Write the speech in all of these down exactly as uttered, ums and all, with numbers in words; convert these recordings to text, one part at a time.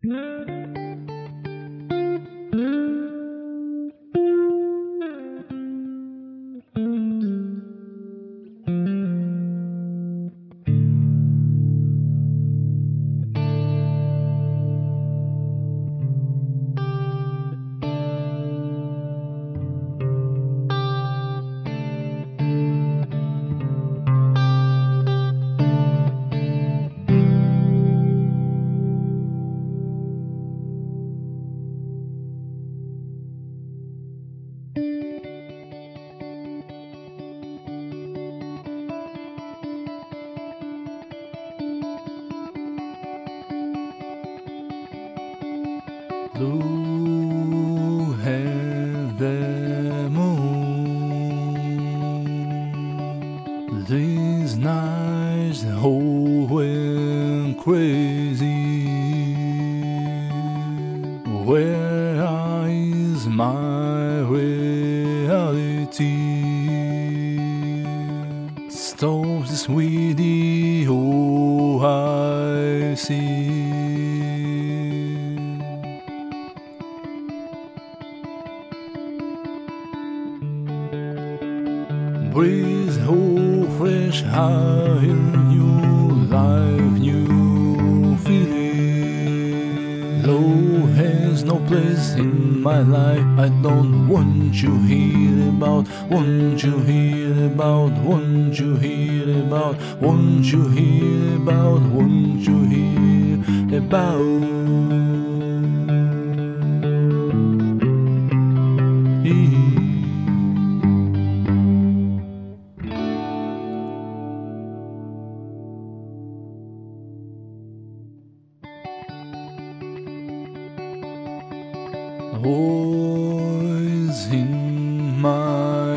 Look at the moon. These nights whole went crazy. Where is my reality? Stop this video I see. Breathe whole fresh air, new life, new feeling. Love has no place in my life. I don't want you hear about, want you hear about, want you hear about, want you hear about, want you hear about. Voice in my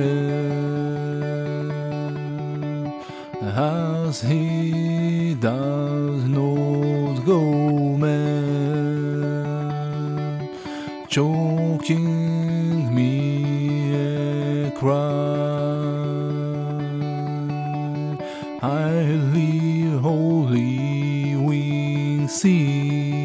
head as he does not go mad, choking me a cry. I live wholly we see.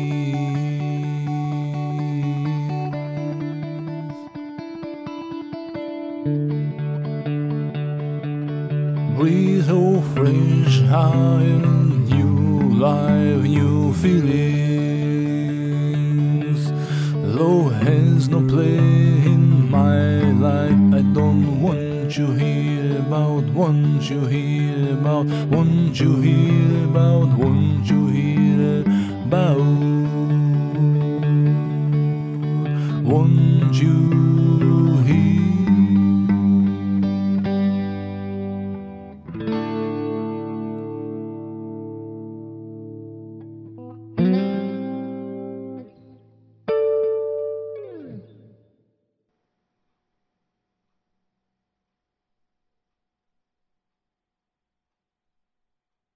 Breathe oh fresh air, new life, new feelings. Love has no place in my life. I don't want you hear about, want you hear about, want you hear about, want you hear about, want you.